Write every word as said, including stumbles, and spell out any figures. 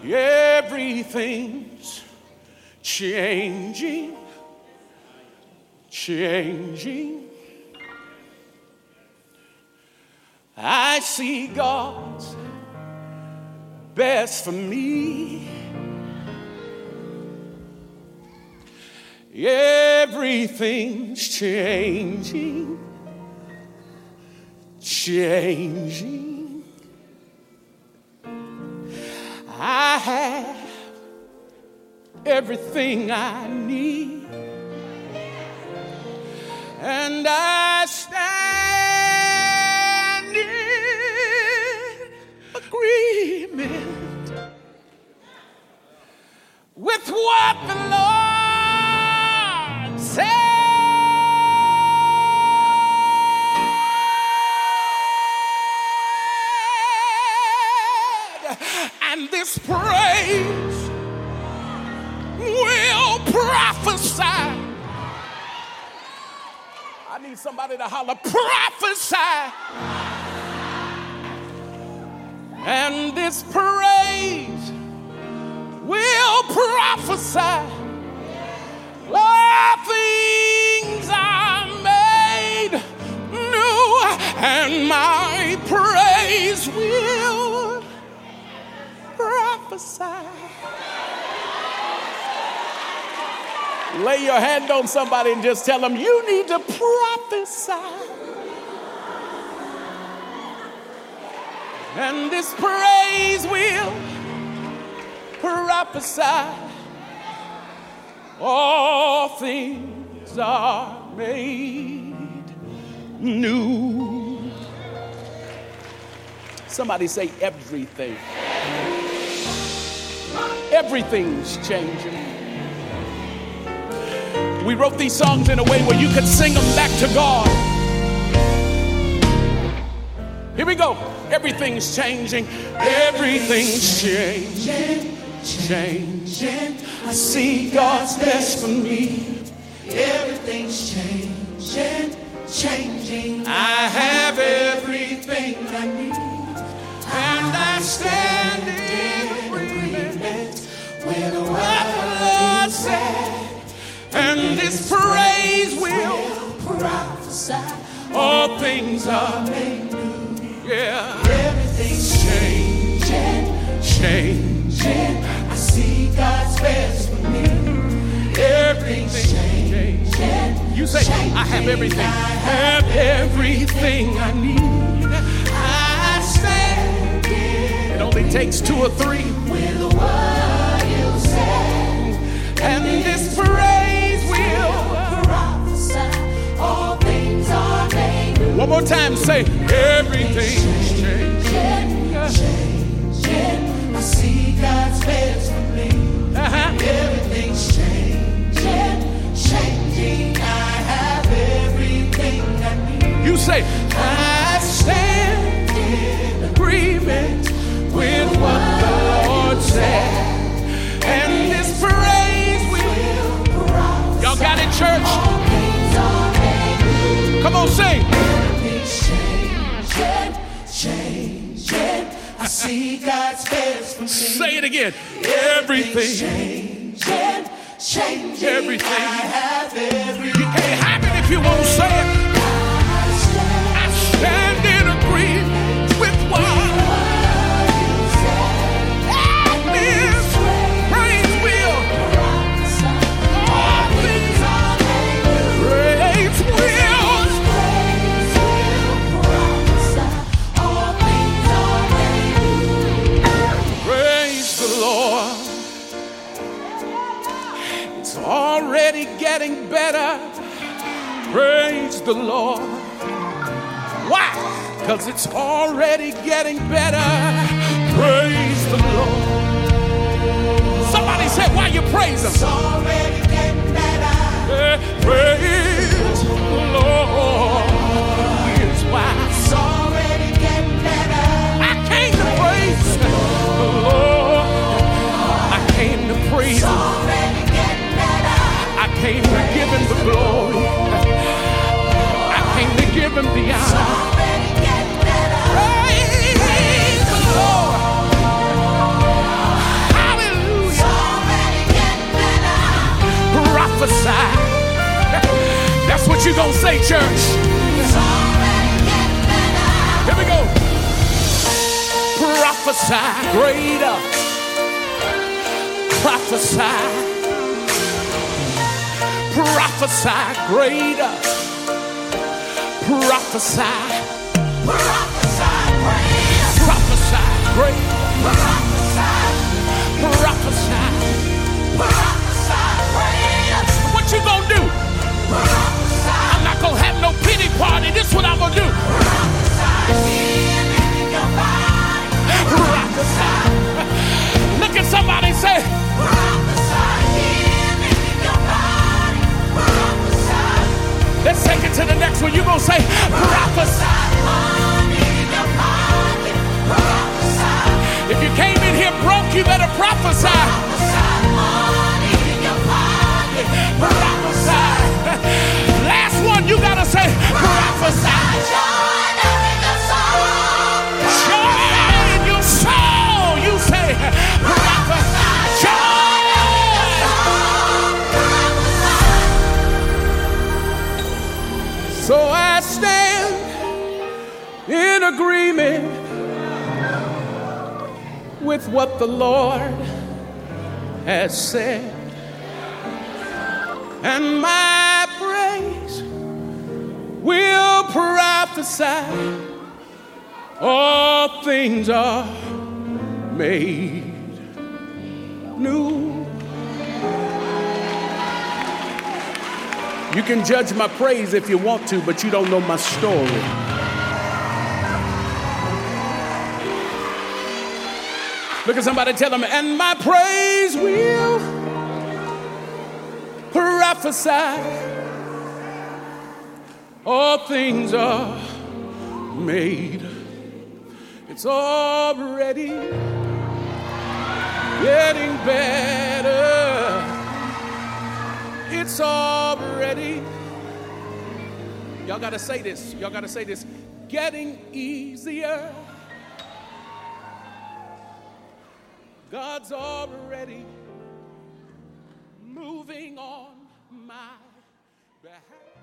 Everything's changing, changing. I see God's best for me. Everything's changing, changing. I have everything I need, and I stand in agreement with what the Lord said. And this praise will prophesy. I need somebody to holler, prophesy. And this praise will prophesy. All things are made new, and my praise will prophesy. Lay your hand on somebody and just tell them, you need to prophesy. And this praise will prophesy. All things are made new. Somebody say everything. Everything's changing. We wrote these songs in a way where you could sing them back to God. Here we go. Everything's changing. Everything's changing. Changing. I see God's best for me. Everything's changing. Changing. I have everything I need, and I stand in agreement with what the Lord said. And this praise will prophesy. All things are made new. Yeah. Everything's changing, changing. I see God's best for me. Everything's changing. You say, changing. I have everything. I have everything I need. I stand in. It only takes two or three. With the word you said. And this praise will prophesy. All things are made new. One more time, say everything's changing, changing. I see God's best for me. Uh-huh. Everything's changing, changing. I have everything I need. You say, I stand in agreement with what the Lord said. And this praise will prophesy. Y'all got it, church? Come on, sing. Everything's changing, changing. I see God's best for me. Say it again. Everything's changing, changing. Everything. I have everything. You can't have it if you won't say it. I stand in agreement with what you said. And this praise will prophesy. All things are made new. Praise will. Already getting better. Praise the Lord. Why? Because it's already getting better. Praise the Lord. Somebody said, why you praise him? It's already getting better. Yeah, praise the Lord. Here's why. It's already getting better. I came to praise the Lord. I came to praise him. I came to give him the glory. I came to give him the honor. Praise the Lord. you gonna say, church? Here we go. Prophesy greater. Prophesy. Prophesy greater. Prophesy. Prophesy greater. Prophesy greater. Prophesy. Prophesy greater. What you gonna do? Prophesy. I'm not gonna have no pity party. This is what I'm gonna do. Prophesy healing in your body. Prophesy. Look at somebody and say, prophesy healing in your body. Prophesy. Let's take it to the next one. You gonna say, prophesy money in your pocket. Prophesy. If you came in here broke, you better prophesy. Prophesy money in your pocket. Prophesy. Last one, you gotta say, prophesy. Joy in your soul. Joy in your soul. You say, prophesy. Joy in your soul. Prophesy. So I stand in agreement with what the Lord has said, and my praise will prophesy. All things are made new. You can judge my praise if you want to, but you don't know my story. Look at somebody, tell them, and my praise will prophesy. All things are made. It's already getting better. It's already, y'all gotta say this, y'all gotta say this, getting easier. God's already moving on my behalf.